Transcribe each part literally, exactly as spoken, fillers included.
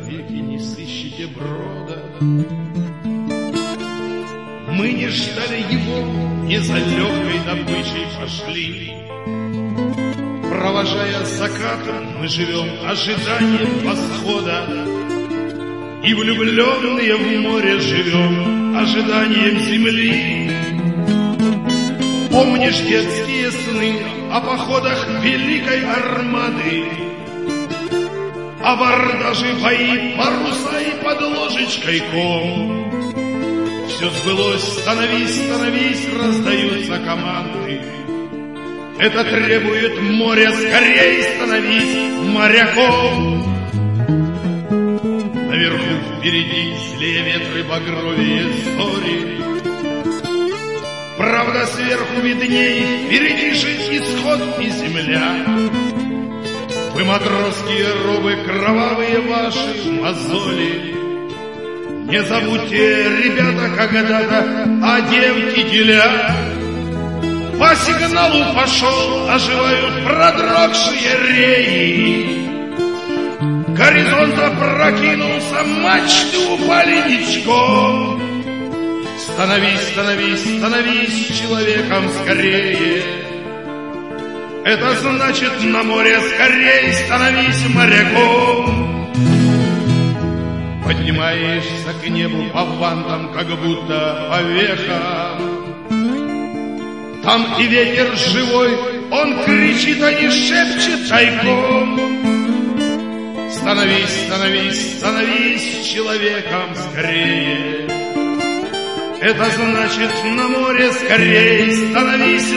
вовеки не сыщете брода. Мы не ждали его, не за легкой добычей пошли. Провожая закатом, мы живем ожиданием восхода. И влюбленные в море живем ожиданием земли. Помнишь детские сны о походах великой армады, абордажи, бои, паруса и под ложечкой ком? Все сбылось, становись, становись, раздаются команды. Это требует море, скорей становись моряком. Наверху впереди злее ветры, багровее зори. Правда, сверху видней, впереди же исход и земля. Вы, матросские робы, кровавые ваши мозоли, не забудьте, ребята, когда-то одев кителя. По сигналу пошел, оживают продрогшие реи. Горизонт опрокинулся, мачты упали ничком. Становись, становись, становись человеком скорее. Это значит на море скорей становись моряком. Поднимаешься к небу по вантам, как будто по вехам. Там и ветер живой, он кричит, а не шепчет тайком. Становись, становись, становись человеком скорее. Это значит на море скорей становись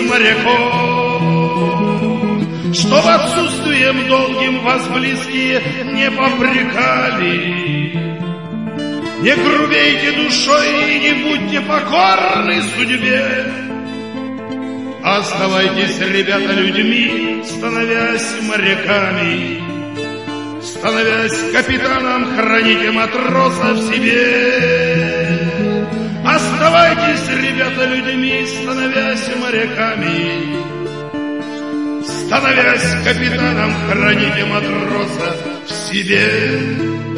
моряком. Чтоб отсутствием долгим вас близкие не попрекали. Не грубейте душой и не будьте покорны судьбе. Оставайтесь, ребята, людьми, становясь моряками. Становясь капитаном, храните матроса в себе. Оставайтесь, ребята, людьми, становясь моряками. Становясь капитаном, храните матроса в себе.